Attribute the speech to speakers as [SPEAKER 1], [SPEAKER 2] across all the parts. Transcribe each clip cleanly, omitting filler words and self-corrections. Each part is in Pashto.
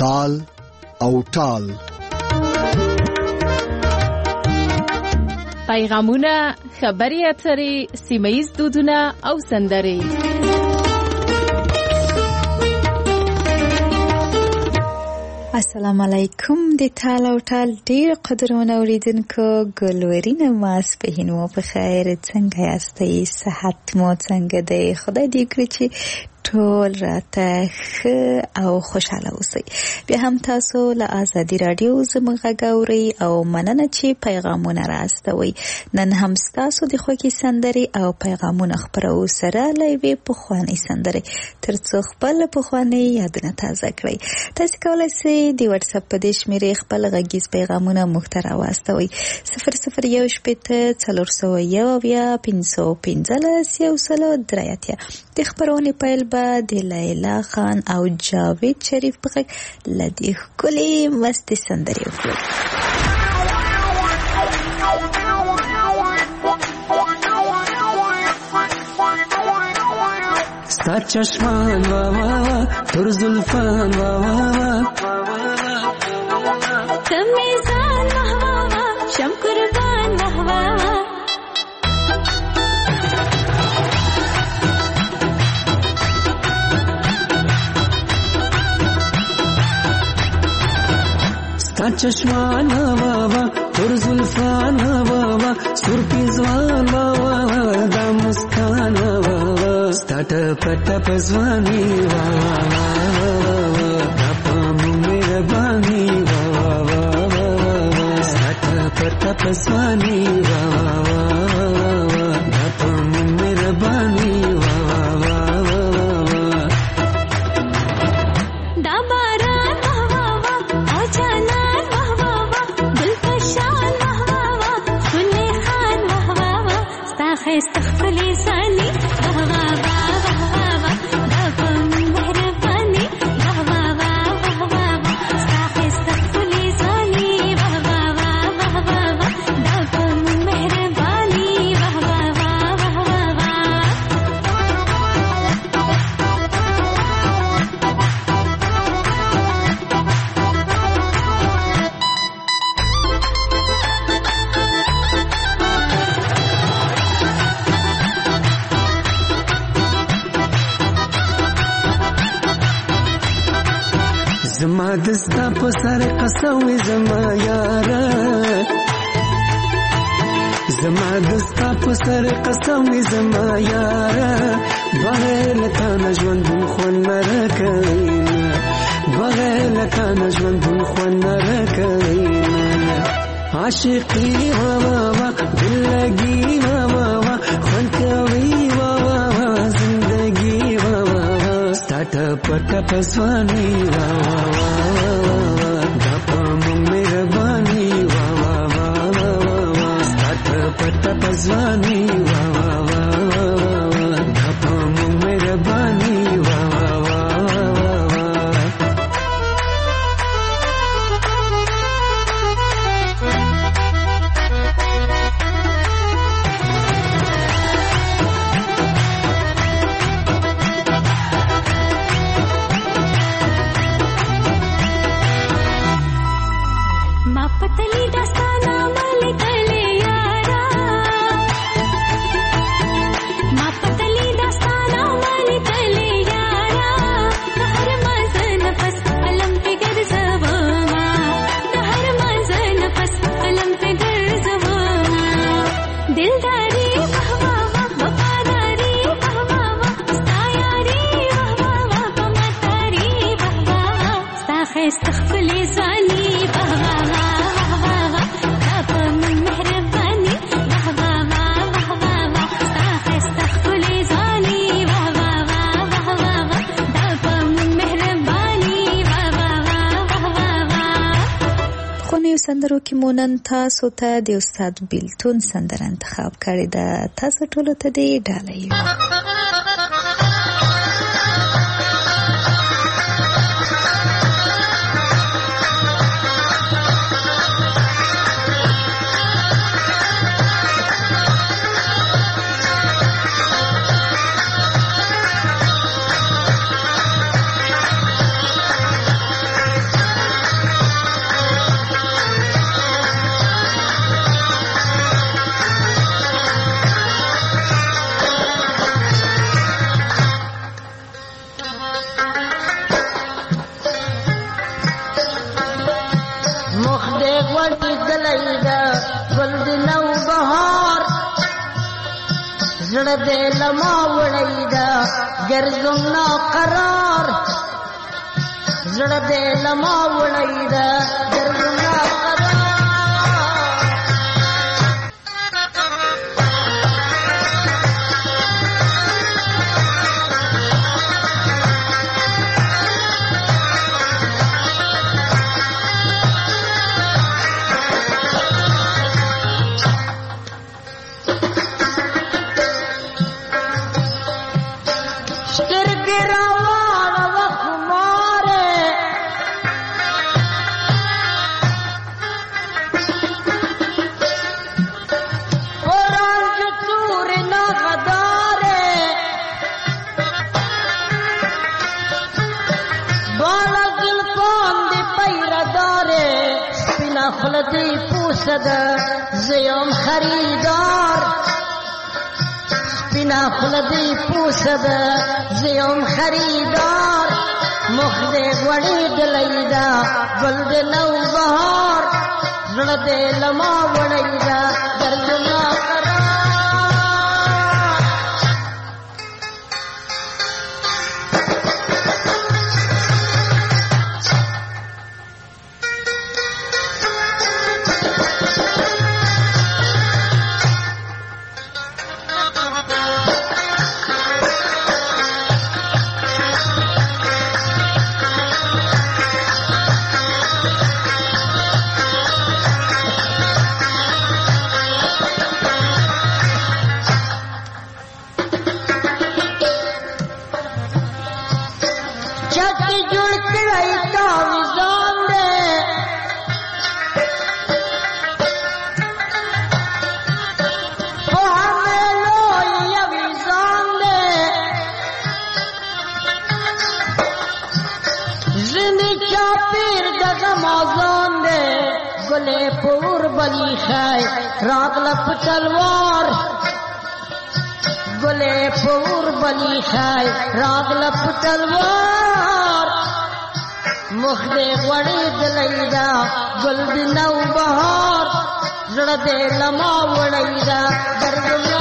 [SPEAKER 1] تال او ټال.
[SPEAKER 2] پیغامونه، خبري اترې، سیمه‌ییز دودونه او سندرې.
[SPEAKER 3] السلام علیکم. د تال او ټال ډیر قدرونه اوریدونکو، ګلورینه ماسپهین مو په خیر. څنګه یاستئ؟ صحت مو څنګه دی؟ خدای دې کړي چې ټول راته ښه او خوشاله اوسئ. بیا هم تاسو له آزادي رادیو زموږ غږ اورئ او مننه چې پیغامونه راستوئ. نن هم ستاسو د خوښې سندرې او پیغامونه خپرو سره له یوې پخوانۍ سندرې تر څو خپل پخوانۍ یادونه تازه کړئ. تاسو کولی شئ د واتساپ په دې شمېرې خپل غږیز پیغامونه موږ ته راواستوئ. 0018-515-103 د خپرونې پیل به د لیلا خان او جاوید شریف په غږ له دې ښکلې مستې سندرې وکړو.
[SPEAKER 4] ستا چشمان وا وا وا تر زلفان وا وا وا
[SPEAKER 5] تمیزان وا وا وا شم قربان وا وا وا
[SPEAKER 4] ستا چشمان وا وا تر زلفان وا وا سر پیزوان وا وا دا مسکان وا وا ستا ټپ پزوانی وا وا دا پام مهربانی وا وا ستا ټپ پزوانی وا وا دا پام مهربانی وا وا
[SPEAKER 5] دا باران وا وا وا او جانان وا وا وا دلکشان وا وا وا خلی خان وا وا وا ستا خیست خلی سانی وا وا وا وا وا دا پام مهربانی وا وا وا وا وا ستا خیست خلی سانی وا وا وا وا وا دا پام مهربانی وا وا وا وا وا
[SPEAKER 4] زما دستا په سر قسم زما یاره زما دستا په سر قسم زما یاره بغیر لتا نژوند خون نرکوي بغیر لتا نژوند خون نرکوي عاشقي وا وا دل لګي وا وا خون کوي وا وا زندگی وا وا سټ پټ پسوانی وا وا دا پام مهربانی وا وا سټ پټ پسوانی وا وا دا پام مهربانی وا وا
[SPEAKER 5] ما پتلی داستانا مالک لے یارا ما پتلی داستانا مالک لے یارا دهر مازن پس قلم پہ گرزوا ما دهر مازن پس قلم پہ گرزوا ما دلداری واہ واہ واہ وفاداری واہ واہ واہ ستا یاری واہ واہ واہ پمتاری واہ واہ واہ ستا خیست خلی زانی واہ واہ
[SPEAKER 3] سندرو کې مونن تاسو ته د استاد بیلتون سندره انتخاب کړې ده. تاسو ټول ته دې ډالۍ
[SPEAKER 6] زړه دې لما وړی دا ګرځم نا قرار زړه دې لما وړی دا ګرځم نا قرار خلدی پوسد زیم خریدار سپینا خلدی پوسد زیم خریدار مخد وڑی دلیدا گلد نو بہار زړه لما وڑیدا درجنا راغلپ تلوار گلے پور بلی خای راغلپ تلوار مخدے وڑی دلیدا گل نو بہار زړه دې لما وڑیدا درگنا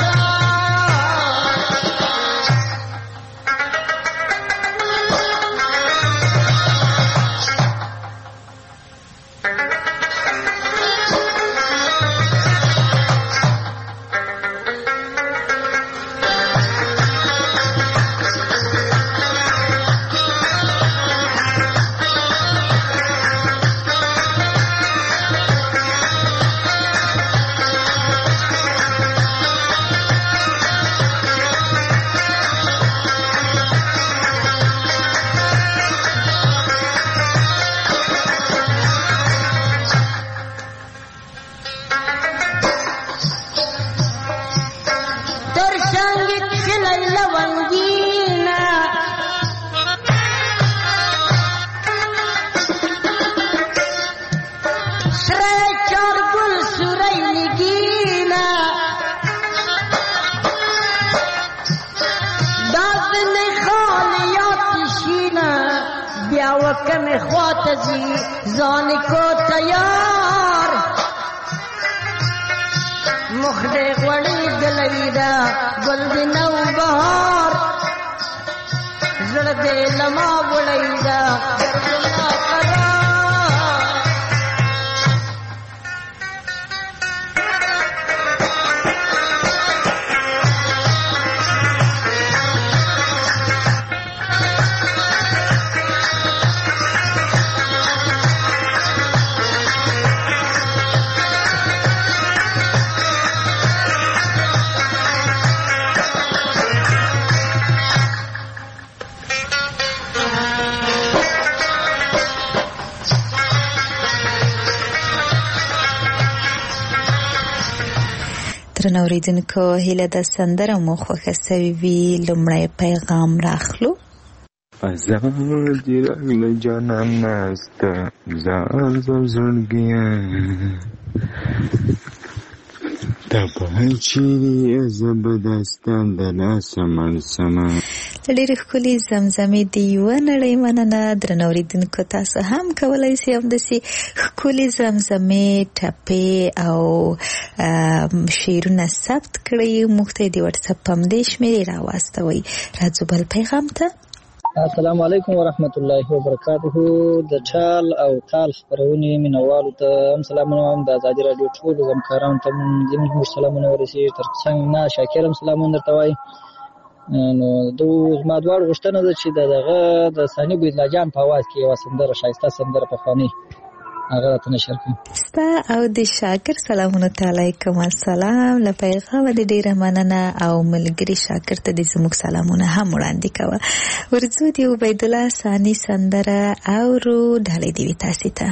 [SPEAKER 6] زانی کو تیار مخدے وڑی دلیدا گل نو بہار زړه دې لما وړیدا
[SPEAKER 3] درنو اوریدونکو هیله د سندره مو خوښه سوي وي لومړی پیغام راخلو
[SPEAKER 7] ازار دی رنگ جانان نسته زار زړګیا دا په هر چیرې زبردستان د لاسه منسمه.
[SPEAKER 3] ډېرې ښکلې زمزمې د یوه نړۍ مننه. درنو اورېدونکو تاسو هم کولی شئ همداسې ښکلې زمزمې، ټپې او شعرونه ثبت کړئ. موږ ته یې د وټساپ په همدې شمېرې راواستوئ. راځو بل پیغام ته.
[SPEAKER 8] السلام علیکم ورحمت الله وبرکاته. د ټال او تال خپرونې مینوالو ته هم سلامونه وایم. د ازادي راډیو ټولو همکارانو ته زموږ سلامونه ورسېږي. تر څنګ نه شاکر هم سلامونه درته وایي. نو زما دواړو غوښتنه ده چې دغه د ثاني بویدلا جان په اواز کې یوه سندره، ښایسته سندره پخوانۍ، هغه راته نشر کړي.
[SPEAKER 3] ستا او د شاکر سلامونه ته علیکم السلام. له پیغامه د ډېره مننه او ملګري شاکر ته د زموږ سلامونه هم وړاندې کوه. ورځو د عبیدالله ثاني سندره اورو. ډالۍ دې وي تاسې ته.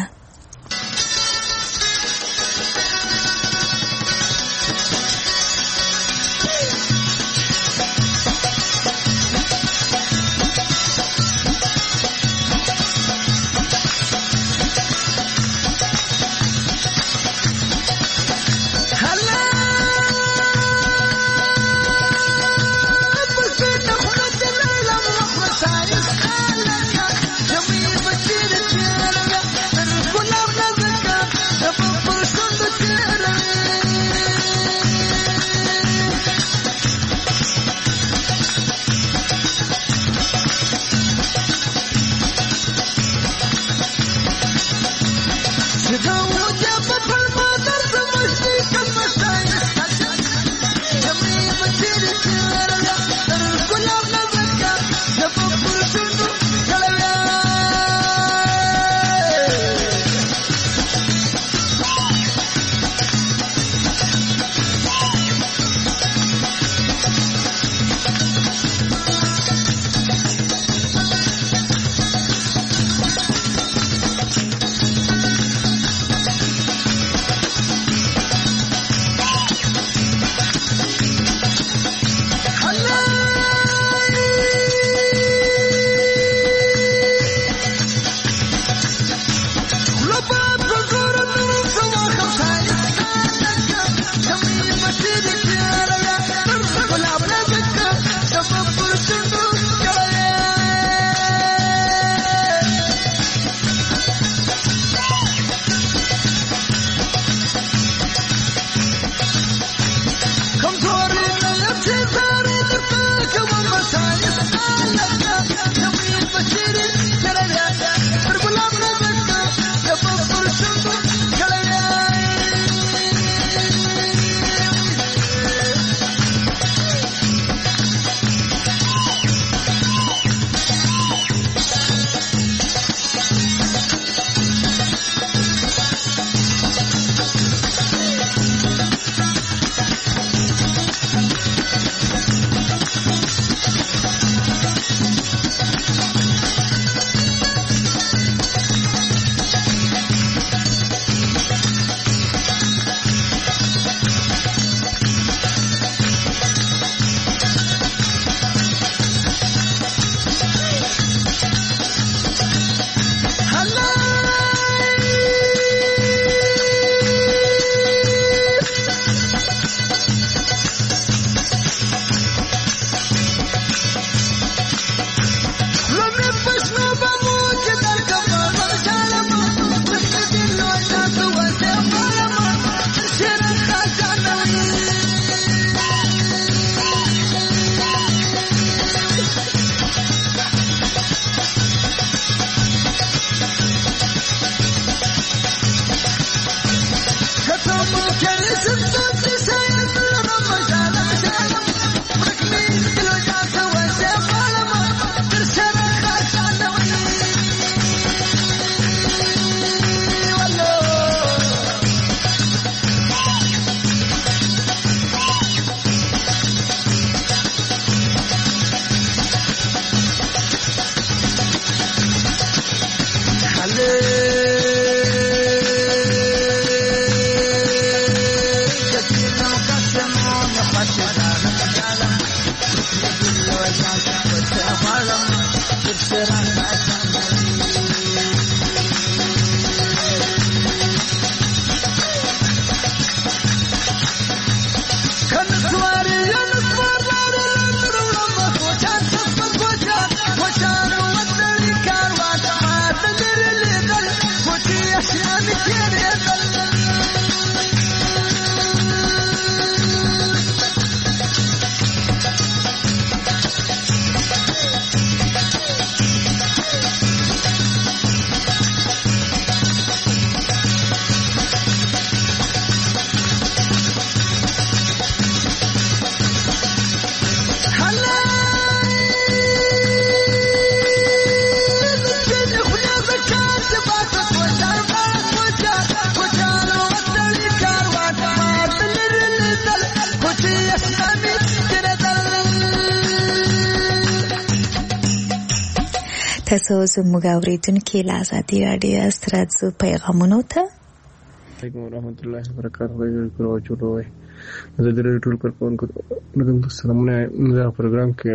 [SPEAKER 3] تاسو زموږ اورېدونکي له ازادي راډیو سره راځو پیغامونو ته.
[SPEAKER 9] علیکم ورحمۃ اللہ وبرکاتہ. زه د ټول کارکونکو د سلامونه د پروګرام کې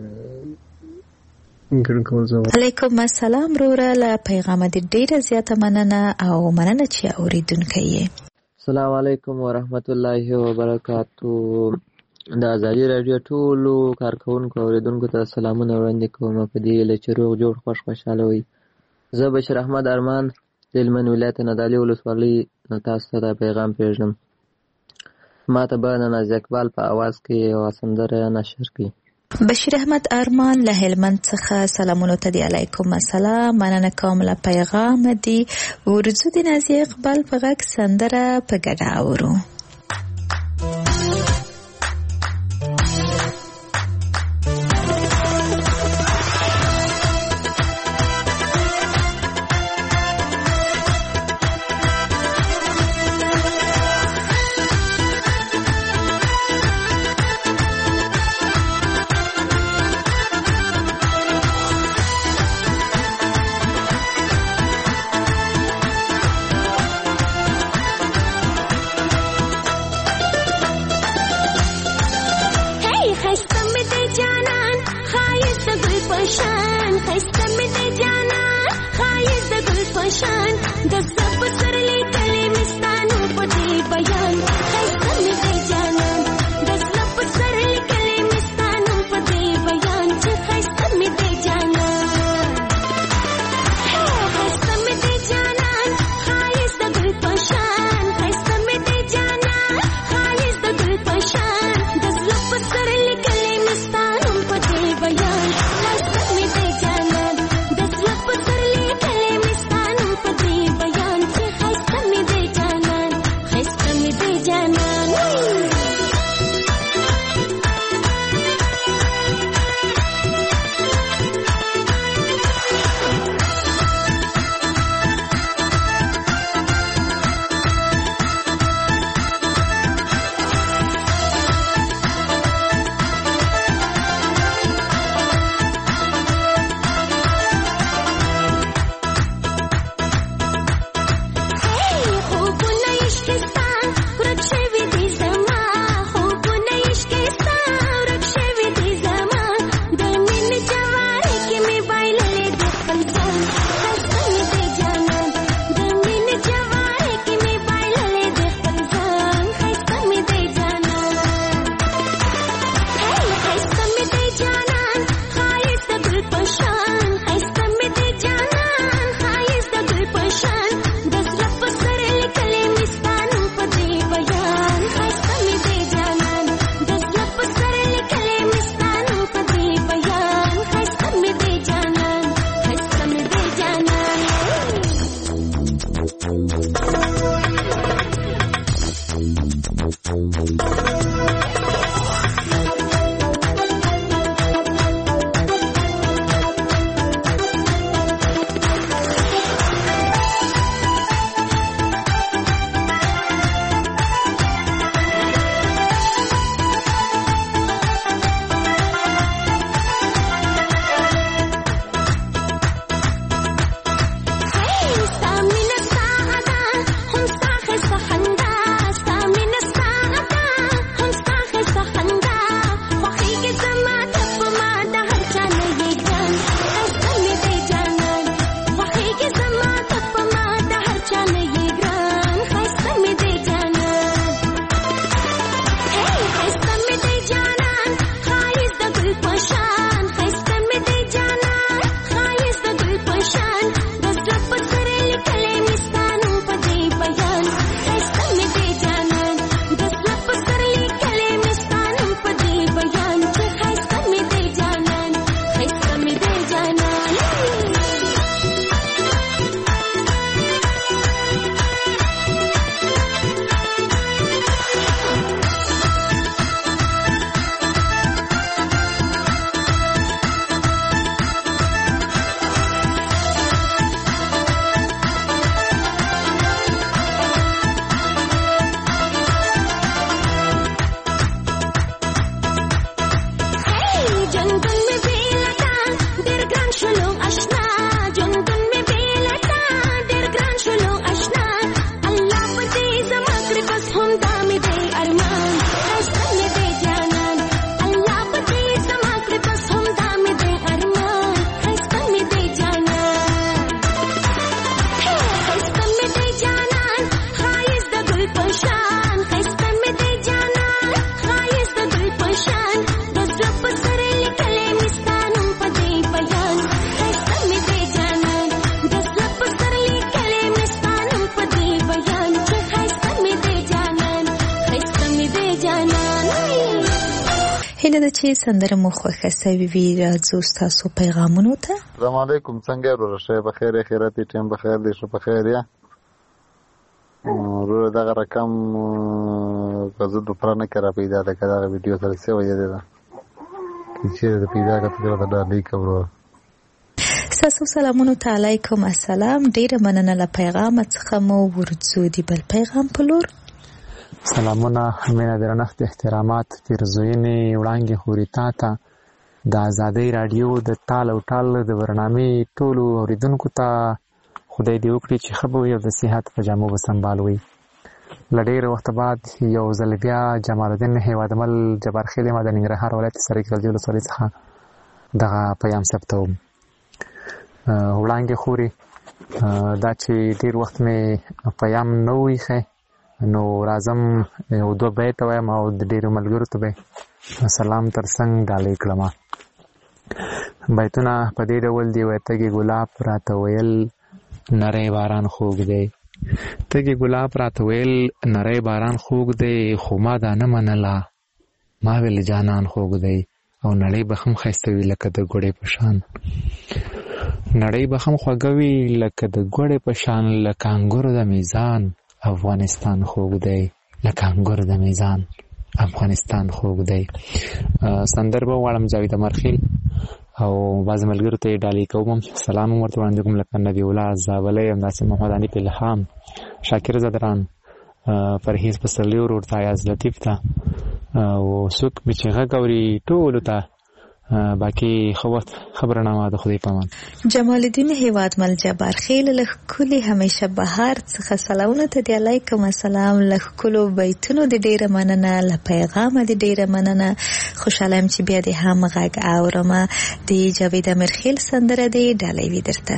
[SPEAKER 3] علیکم السلام وروره. له پیغام دې ډیره زیاته مننه او مننه چې اورېدونکی یې.
[SPEAKER 10] السلام علیکم ورحمۃ اللہ وبرکاتہ. د ازادي راډیو ټولو کارکونکو اوریدونکو ته سلامونه وړاندې کوم په دې هیله چې روغ جوړ خوشحاله وي. زه بشیر احمد ارمان د هلمند ولایت نادعلي ولسوالۍ نه تاسو ته دا پیغام پرېږدم. ما ته به ناز اقبال په اواز کې یوه سندره نشر کړي.
[SPEAKER 3] بشیر احمد ارمان له هلمند څخه سلامونو ته دی. علیکم السلام. مننه کوم له پیغام دی. ورځو د ناز اقبال په غږ سندره په ګډه اورو. هیله ده چې سندره مو خوښه سوي وي. راځو ستاسو پیغامونو ته.
[SPEAKER 11] السلام علیکم، څنګه وروره؟ ښه بخیر، خیراتي ټیم بخیر دی؟ ښه بخیر یا وروره؟ دغه رقم زه دوپره نه کې را پیدا ده، که دغه ویډیو سره څه وجه دی ده که چېرې د پیدا کړه ته راته ډالۍ کړه وروره.
[SPEAKER 3] ستاسو سلامونو ته علیکم السلام. ډېره مننه له پیغامه څخه مو ورځو د بل پیغام په لور.
[SPEAKER 12] سلامونه، مینه، درنښت، احترامات، پیرزوینې وړانګې خوري تا ته د ازادۍ راډیو د ټال او ټال د برنامې ټولو اورېدونکو ته خدای دې وکړي چې ښه به وي او د صحت په جامو به سنبال وي. له ډېر وخته بعد یو ځل بیا جمال الدین هیوادمل جبارخیل ما د ننګرهار ولایت سرکیل ولسوالۍ څخه دغه پیام ثبتوم. وړانګې خوري دا چې ډېر وخت مې پیام نه و ایښی، نو راځم یو دوه بیته وایم او د ډېرو ملګرو ته به سلام تر څنګ ډالۍ کړم. بیتونه په دې ډول دي: وایي تږي ګلاب راته ویل نری باران خوږ دی، تږي ګلاب راته ویل نری باران خوږ دی، خو ما دا نه منله، ما ویل جانان خوږ دی، او نړۍ به هم ښایسته وي لکه د ګوړې په شان، نړۍ به هم خوږه وي لکه د ګوړې په شان، لکه انګور د میزان افغانستان خوږ دی، لکه انګور د میزان افغانستان خوږ دی. سندر به وغواړم جاوید امرخیل او بعضې ملګرو ته یې ډالۍ کوم. سلام هم ورته وړاندې کوم لکه نبی الله زابلی، همداسې محمد حنیف الهام، شاکر زدران، پرهیز پسرلي ورور ته، ایاز لطیف ته او څوک مې چې غږ اوري ټولو ته باقي ښه وخت، ښه برنامه د خدای په امان.
[SPEAKER 3] جمال الدین هیوادمل جبارخیل له ښکلي همیشه بهار څخه سلامونه ته دی. علیکم السلام. له ښکلو بیتونو د ډېره مننه، له پیغامه د ډېره مننه. خوشحاله یم چې بیا د هم غږ اورم. د جاوید امرخیل سندره دی، ډالۍ وي درته.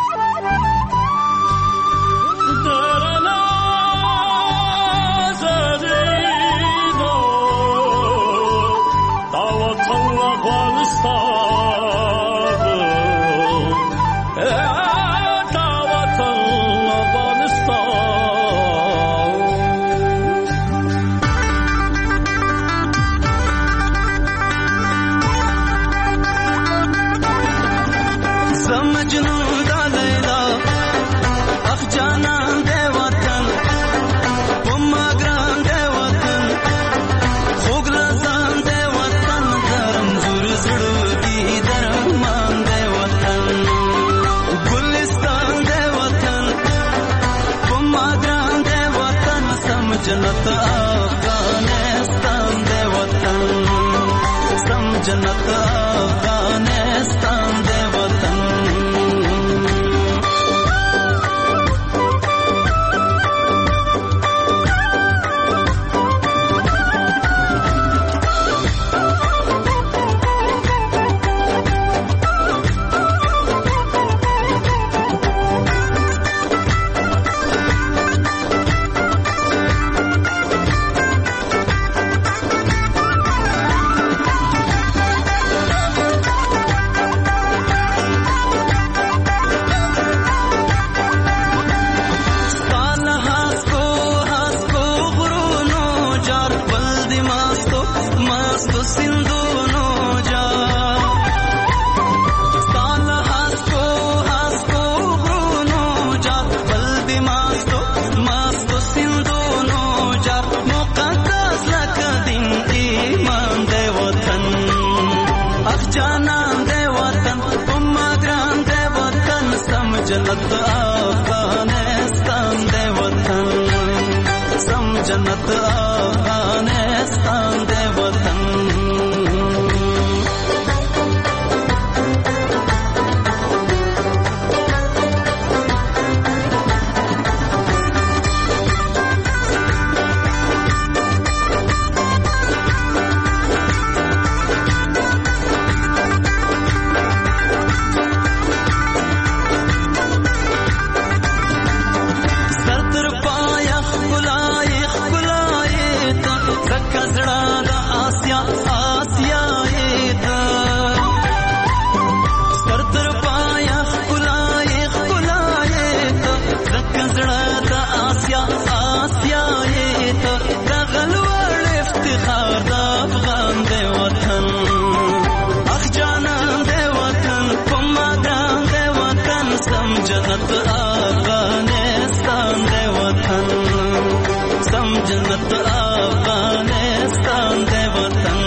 [SPEAKER 4] जन्नत अफगानिस्तान दे वतन, सम जन्नत अफगानिस्तान दे वतन। जन्नत अफगानिस्तान दे वतन, सम जन्नत अफगानिस्तान दे वतन। जन्नत अफगानिस्तान दे वतन सम जन्नत अफगानिस्तान दे वतन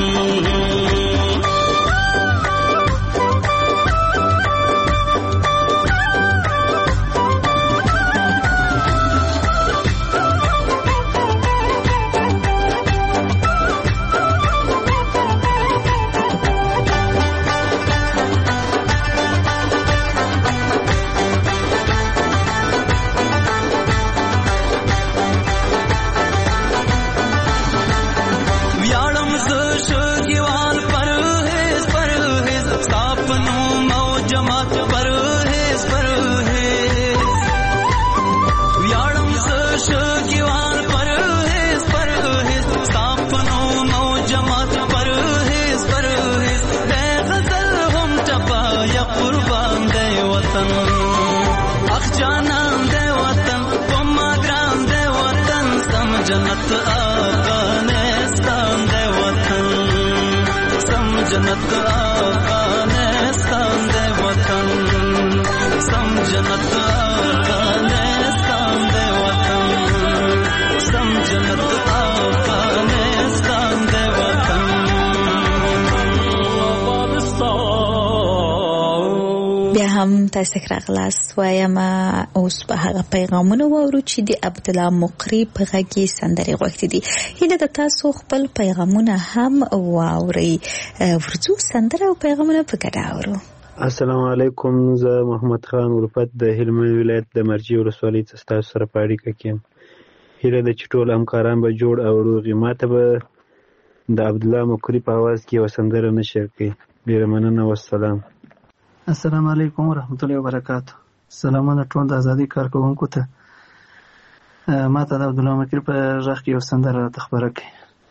[SPEAKER 4] जन्नत अफगानिस्तान दे वतन सम जन्नत अफगानिस्तान दे वतन सम जन्नत अफगानिस्तान दे वतन सम जन्नत अफगानिस्तान दे वतन
[SPEAKER 3] بیا هم تاسو راغلاست وایم اوس په هغه پیغامونه وورو چې د عبد الله مقری په غږی سندري غوښتي دي هله د تاسو خپل پیغامونه هم واوري ورڅو سندره او پیغامونه په ګډه اورو.
[SPEAKER 13] السلام علیکم زه محمد خان ولفت د هلمند ولایت د مرجی ولسوالۍ څخه سره پاړی کوم هله د چټول همکاران به جوړ او روغي ماته به د عبد الله مقری په आवाज کې وسندره نشر کړي ډیر مننه والسلام.
[SPEAKER 14] السلام علیکم ورحمت الله وبرکاته. سلامونه ټول د ازادي کارکونکو ته. ما ته د عبد الله مقری په ژغ کې وسندره خبره کوي.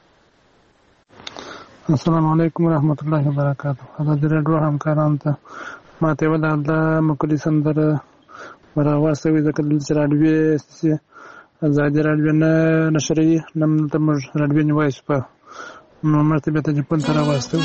[SPEAKER 9] السلام علیکم ورحمت الله وبرکاته. د رادیو همکارانو ته ما ته د عبد الله مقری سندره ورواستوي ځکه چې رادیو ازادي رادیو نه نشري نم تمر رادیو نیوایس په نو مرتبه ته په تر واستوي.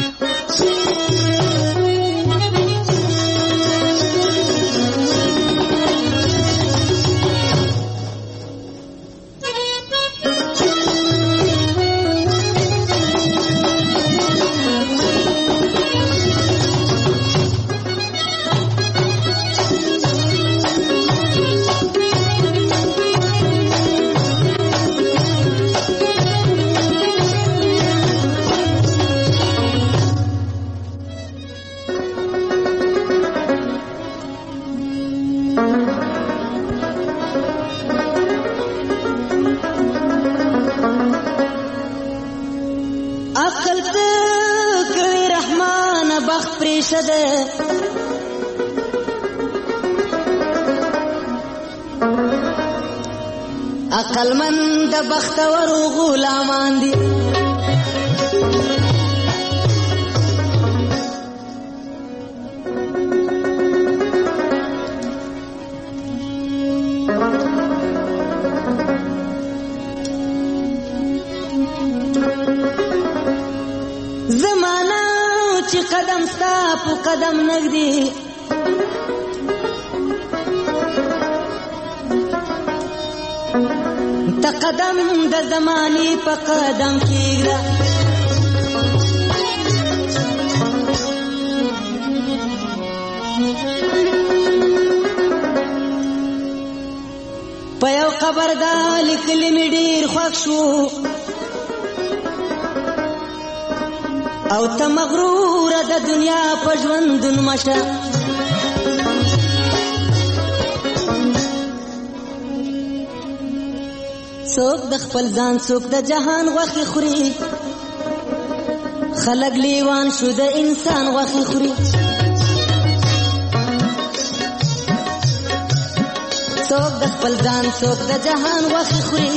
[SPEAKER 6] عقل مند بختور غلامان دي زمانہ چې قدم ستا په قدم نږدې قدم د زماني په قدم کېږه په یو قبر دا لیکلي مې ډېر خوښ شو او ته مغروره د دنیا په ژوندون مشه څوک د خپل ځان څوک د جهان غوښې خوري خلک لیوان شو د انسان غوښې خوري څوک د خپل ځان څوک د جهان غوښې خوري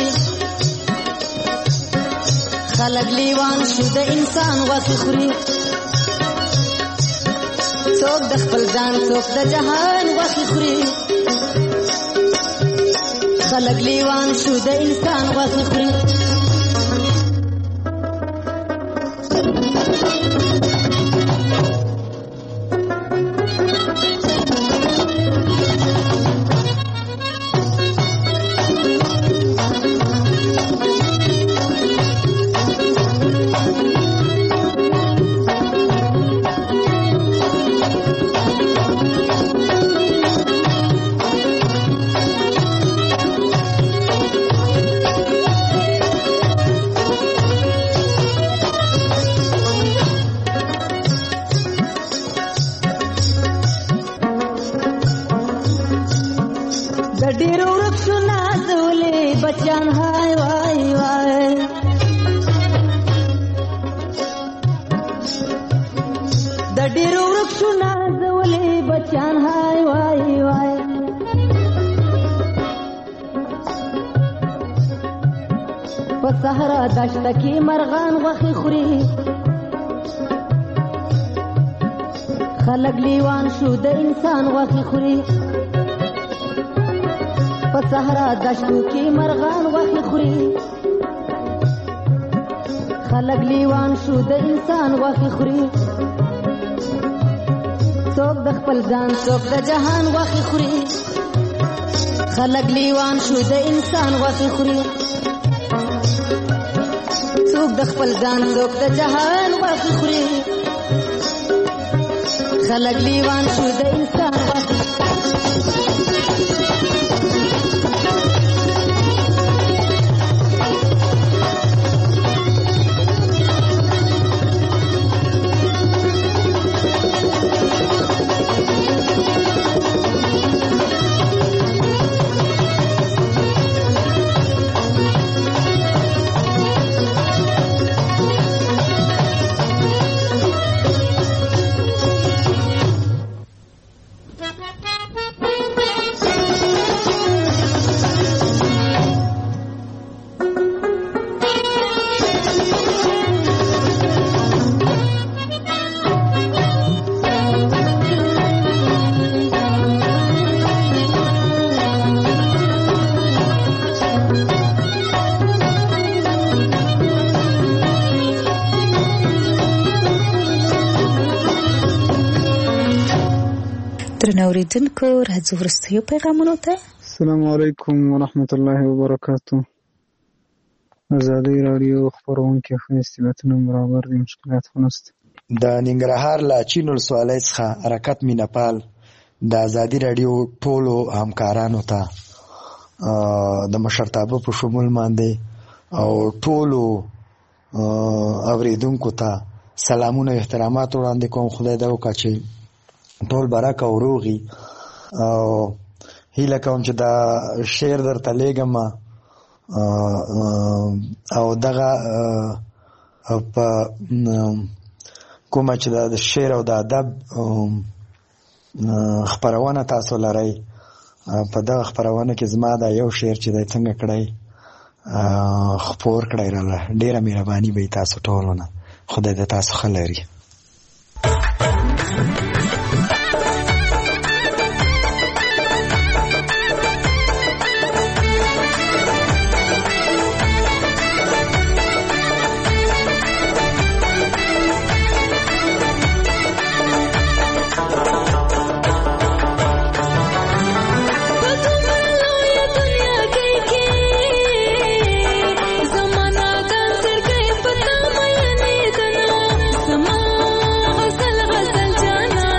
[SPEAKER 6] خلک لیوان شو د انسان غوښې خوري څوک د خپل ځان څوک د جهان غوښې خوري خلق لیوان شو د انسان غوښې خوري بچان هاي وای وای د ډیرو ورکشو نازولې بچان هاي وای وای په صحرا دشته کې مرغان غوښې خوري خلک لیوان شو د انسان غوښې خوري په صحرا دشتو کې مرغان غوښې خوري خلک لیوان شو د انسان غوښې خوري څوک د خپل ځان څوک د جهان غوښې خوري خلک لیوان شو د انسان غوښې خوري څوک د خپل ځان څوک د جهان غوښې خوري خلک لیوان شو د انسان غوښې
[SPEAKER 3] اوریدونکو راځو وروستیو پیغامونو ته.
[SPEAKER 9] السلام علیکم ورحمت الله وبرکاتو. ازادي راډیو خپرونکي ښه استعدادونه برابر دي، مشکلات خو نشته.
[SPEAKER 1] د ننګرهار له چین ولسوالۍ څخه حرکت مینهپال د ازادي راډیو ټولو همکارانو ته د مشرتابه په شمول باندې او ټولو اوریدونکو ته سلامونه احترامات وړاندې کوم. خدای دې وکړي چې ټول برکه او روغي او هیله کوم چې دا شعر درته لیږم او دغه په کومه چې د شعر او د ادب خپرونه تاسو لرئ، په دغه خپرونه کې زما دا یو شعر چې دی څنګه کړی خپور کړی راله. ډېره مهرباني به تاسو ټولو نه. خدای دې تاسو ښه لري.
[SPEAKER 5] زما غسل غسل جانا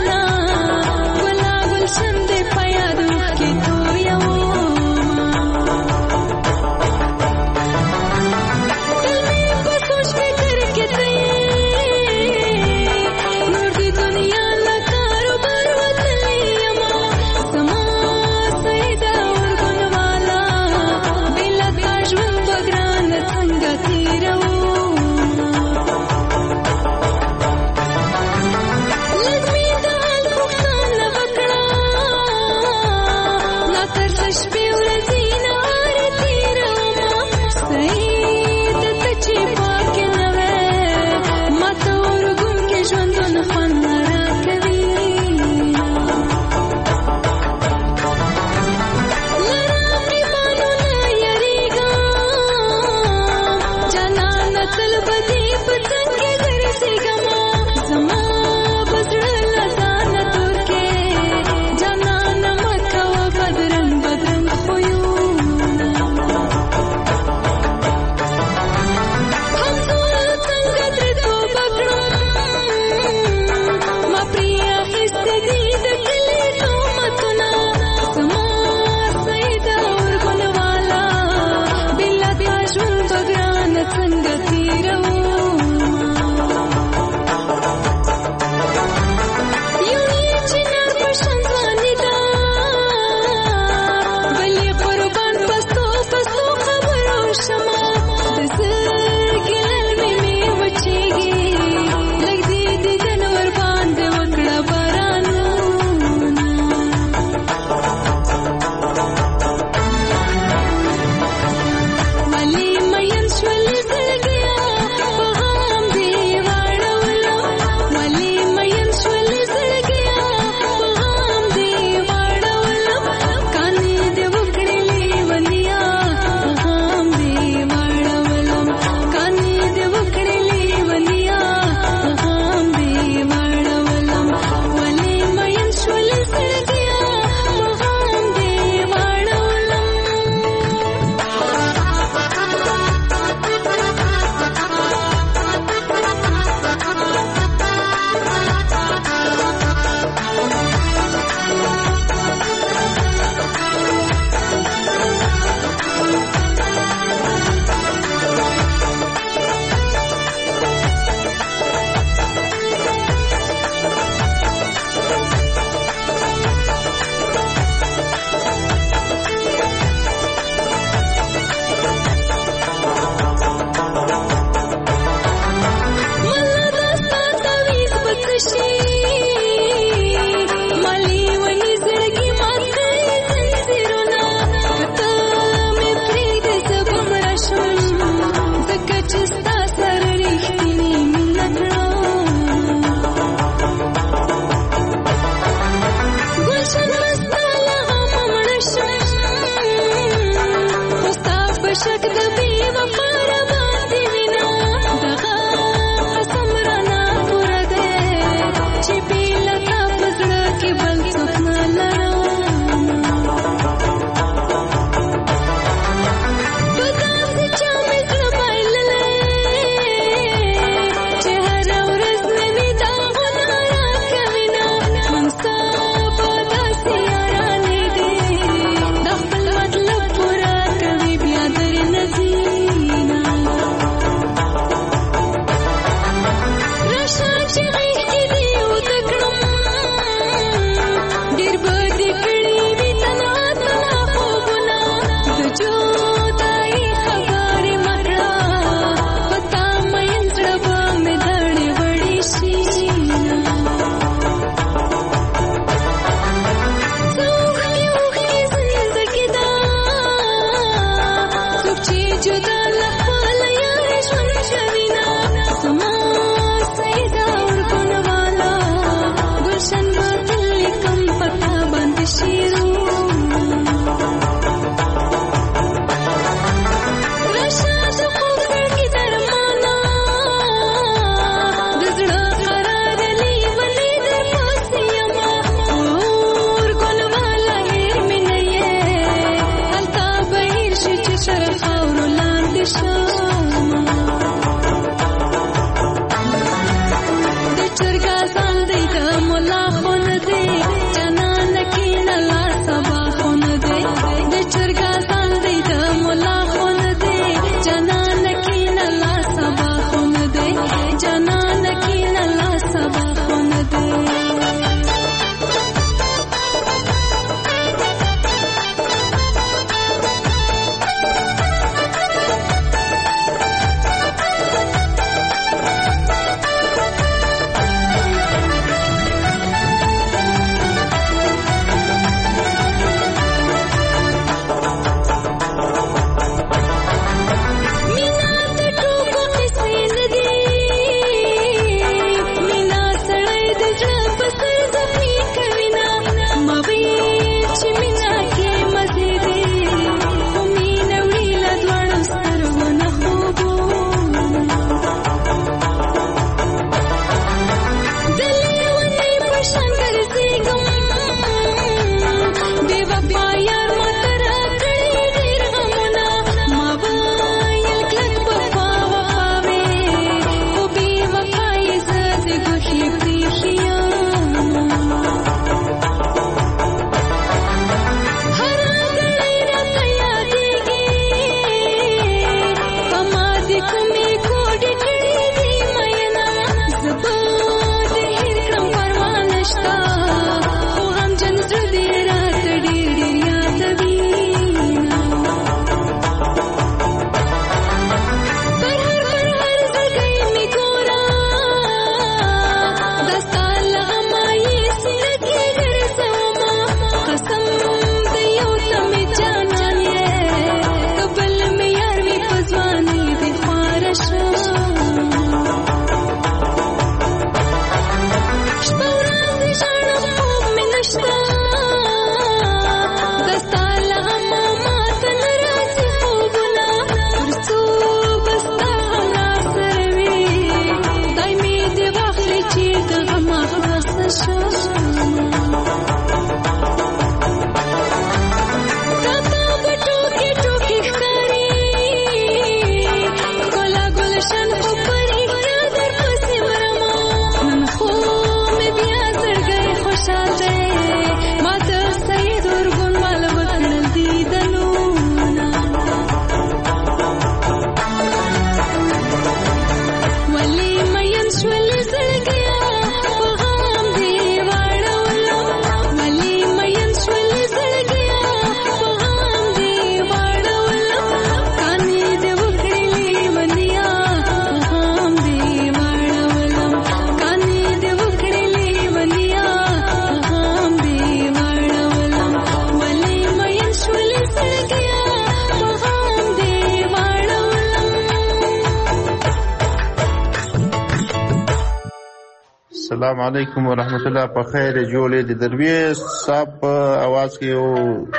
[SPEAKER 15] السلام علیکم ورحمت الله. په خیر جوړې د درویش صاحب په आवाज کې یو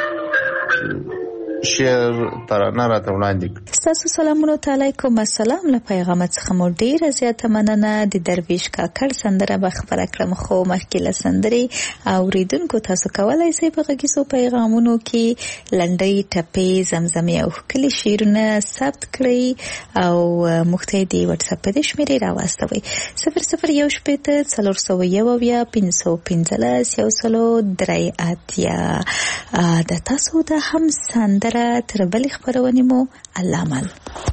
[SPEAKER 15] شعر ترانه راته وړاندې کړ.
[SPEAKER 3] ستاسو سلامونه تعالی کوم السلام. له پیغام څخه مو ډیره زیاته مننه. د درویش کاکړ سندره به خبره کړم، خو مخکې له سندرې اوریدونکو تاسو کولای شئ په غږیزو پیغامونو کې لنډۍ، ټپې، زمزمې او ښکلي شعرونه ثبت کړئ او موږ ته د واتس اپ په شمیرې راواستوئ 00141515 د تاسو د هم سندره تر بلې خبرونې مو الله مل.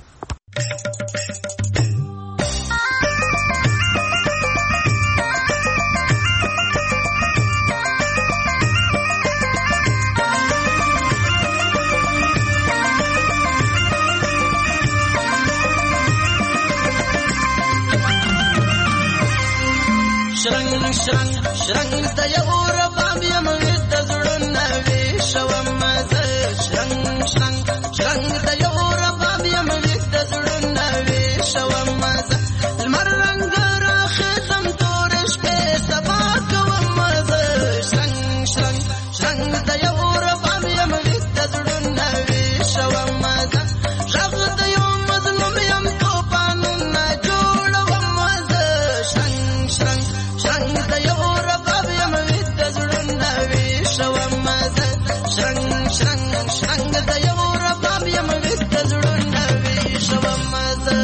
[SPEAKER 16] شرنګ شرنګ شرنګ د یو رباب یم د زړه وی شوم مزه شرنګ شرنګ شرنګ د یو رباب یم د زړه وی شوم مزه لمر رنگ راخه زم تور شپه سبا کوم مزه شرنګ شرنګ شرنګ د یو رباب یم د زړه وی شوم مزه ژغ د یو مظلوم یم توپانو نه جوړوم مزه شرنګ شرنګ شرنګ د یو رباب یم د زړه وی شوم مزه شرنګ شرنګ شرنګ د یو رباب یم د زړه وی شوم مزه.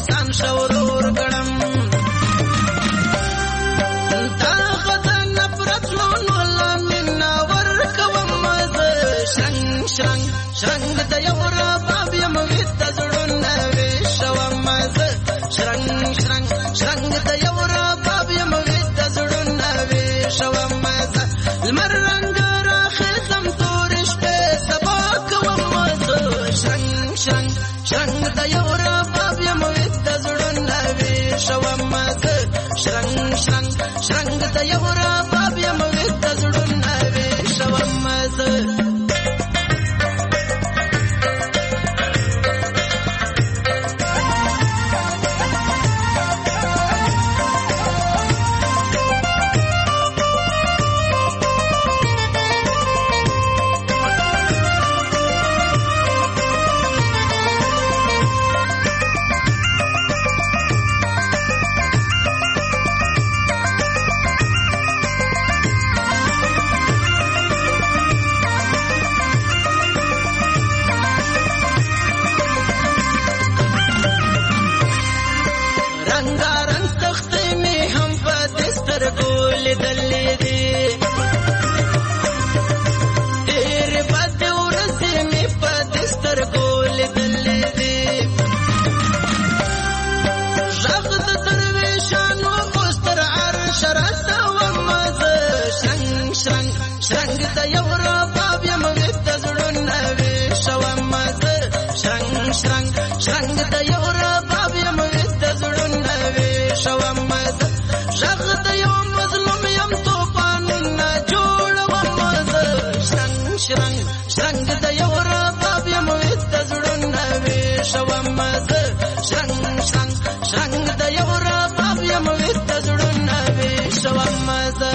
[SPEAKER 16] ځان شورور کړم دا غدا نفرت لونو لمنا ورکوم زه شرنګ شرنګ شرنګ د یو رباب یم وید زړونه ویشوم زه شرنګ شرنګ شرنګ د یو رباب یم وید زړونه ویشوم زه لمر رنګ راخیزم تور شپې سبا کوم زه شرنګ شرنګ شرنګ د یو رباب یم وید زړونه ویشوم زه شرنګ شرنګ شرنګ د یو رباب یم وید زړونه ویشوم زه شرنګ د یو رباب یم وید زړونه ویشوم زه شرنګ شرنګ شرنګ د یو رباب یم وید زړونه ویشوم زه غږ د یو مظلوم یم توپانونه جوړوم زه شرنګ شرنګ شرنګ د یو رباب یم وید زړونه ویشوم زه شرنګ شرنګ شرنګ د یو رباب یم وید زړونه ویشوم زه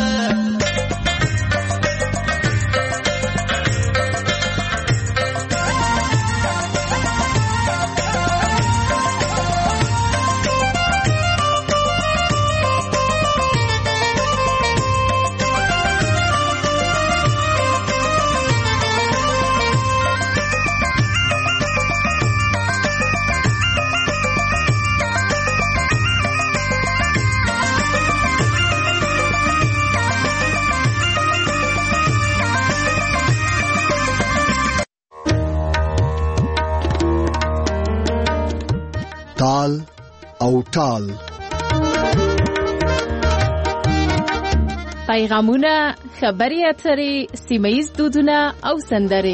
[SPEAKER 17] تال او ټال
[SPEAKER 2] پیغامونه، خبري اترې، سیمه‌ییز دودونه او سندرې.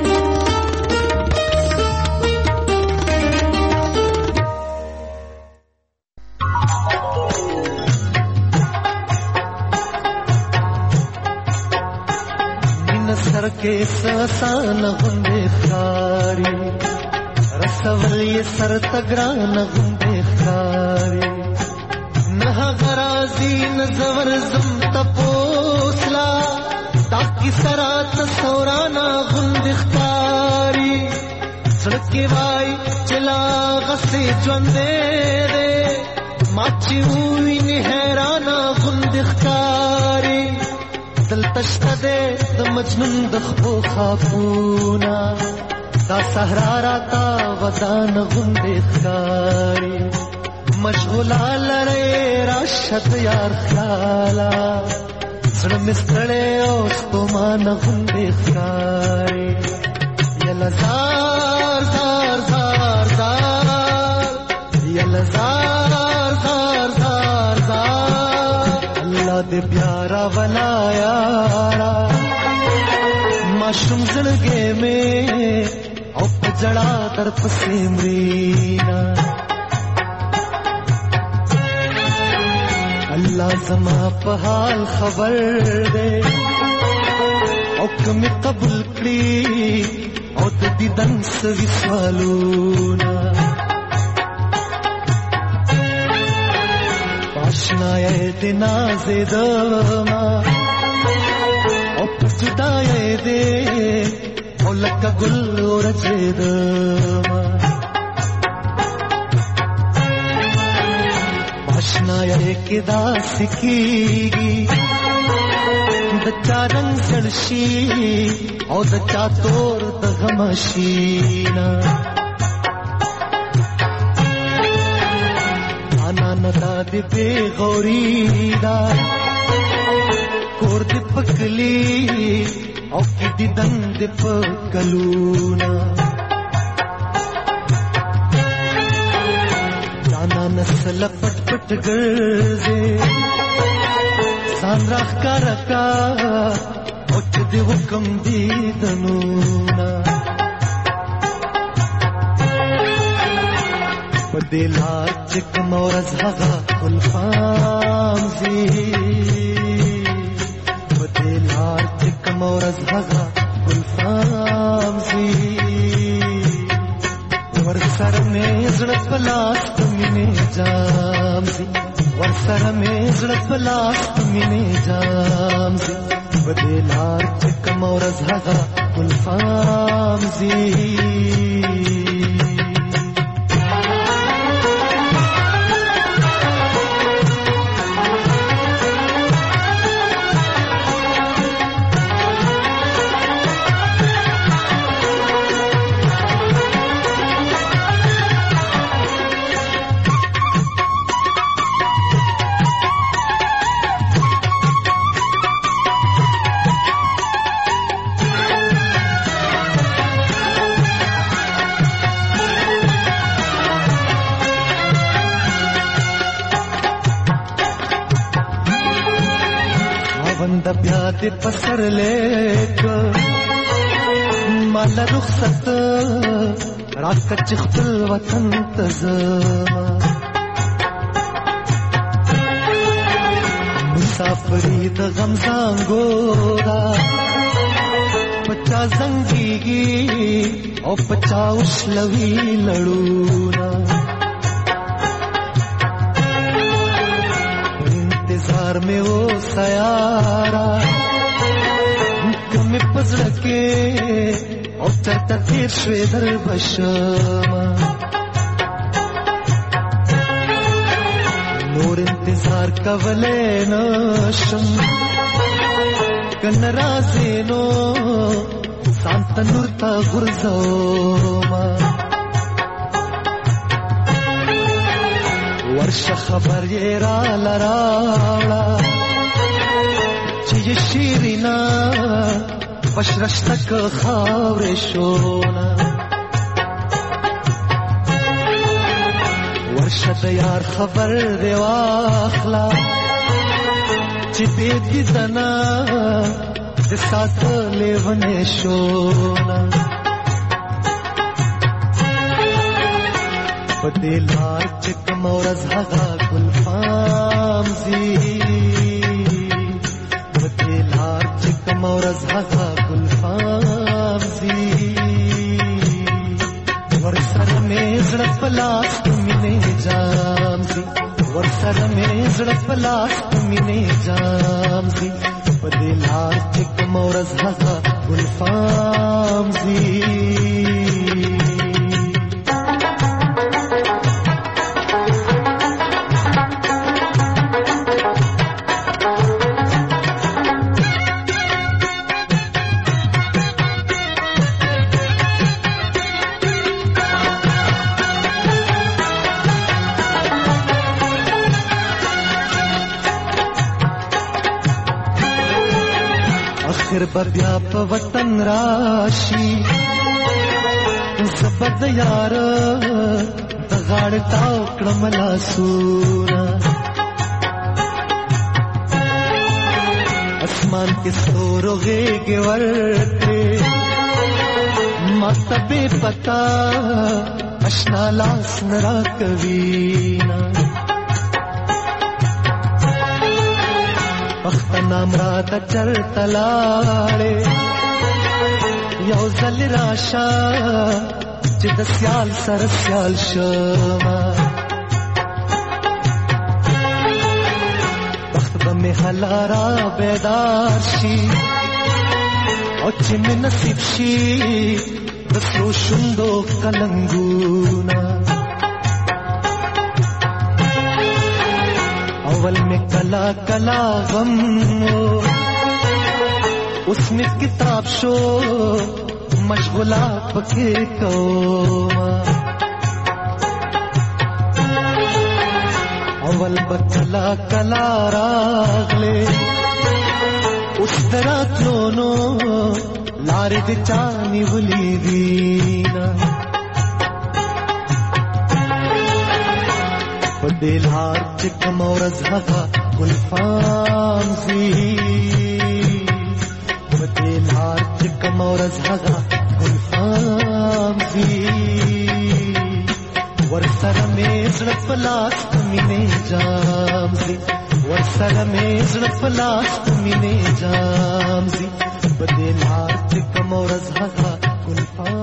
[SPEAKER 4] سر کې سسان غوندې ښکاري رسول یې سر تګران غوندې ښکاري نه غرازي نه زور زم تپوسلا تاکي سرات سورانا غوندې ښکاري سړکې وای چلا غسې ژوندې دې ما چې ووینې حیرانا غوندې ښکاري دلته شته دی د مجنون د خپو خاپونه دا صحرا راته ودان غوندې ښکاري مشغوله لرې راشه د یار خیاله زړه مې ستړی او ستومانه غوندې ښکاري یله زار زار زار زار یله زار زار زار زار الله دې بیا راولا یارا ماشوم زړګې مې او په جړا در پسې مرینا الله زما په حال خبر دې او کوم قبول کړی او د دې دن سوي سوالونه پاشنای دې نازیدما او پټای دې او لکه ګل ورځېدما پاشنای کې داسې کېږي د چا رنګ سړشي او د چا تور د غم شينا دې بے غوري دا کور دې پکلی او کې دې دند پکلونا جانا نسل پټ پټ ګرځي سان راخ کا او چې دې حکم دې دنونا بدلار چکم اور از هغه الفام زی بدلار چکم اور از هغه الفام زی ور سر میں زړه پلاست مینه جام زی ور سر میں زړه پلاست مینه جام زی بدلار چکم اور از هغه الفام زی دې پسر لیک مال رخصت راکچ خپل وطن تزما مسافری د غم زنګو دا پچا زنګيږي او پچا وشلوي لړونا انتظار میں او سیارا کمی پزړکه او چرته تیر شوی در بشما نور انتظار کولې نشم کن رازینو سانت نور تا غرزوما ورش خبر یې را لراړه چې شیرینا بشرشتک خاورې شونا ورشد یار خبر دی واخلا چې دې دې زنا د سات لیونه شونا پدې لار چې کوم ورځ هغه ګل فام زی پدې لار چې کوم ورځ هغه ګل فام زی ورسره مې زړه پلاس مینه جام زی ورسره مې زړه پلاس مینه جام زی پدې لار چې کوم ورځ هغه ګل فام زی آخر بیا په وطن راشي زبد یار د غاړ تاو کړم لاسونه اسمان کې ستورو غېږ ورته ماته بې پتا اشنا لاس نه راکوينا پختنا مراته چرته لاړې یو ځل راشه چې د سیال سره سیال شمه وخت به مې هلاره بیدار شي او چې مې نصیب شي د سرو شونډو کلنګونه اول میں کلا کلا غم اس میں کتاب شو مشغولا پکے کوما کول بکلا کلا راغله اوس دراتلو نو لارې د چاني ولې دینا په دې لار چې کوم ورځ هغه ګلفام زی په دې لار چې کوم ورځ هغه ګلفام زی ورسره مې زړه په لاس مینې جام زی ورسره مې زړه په لاس مینې جام زی په دې لار چې کوم ورځ هغه ګلفام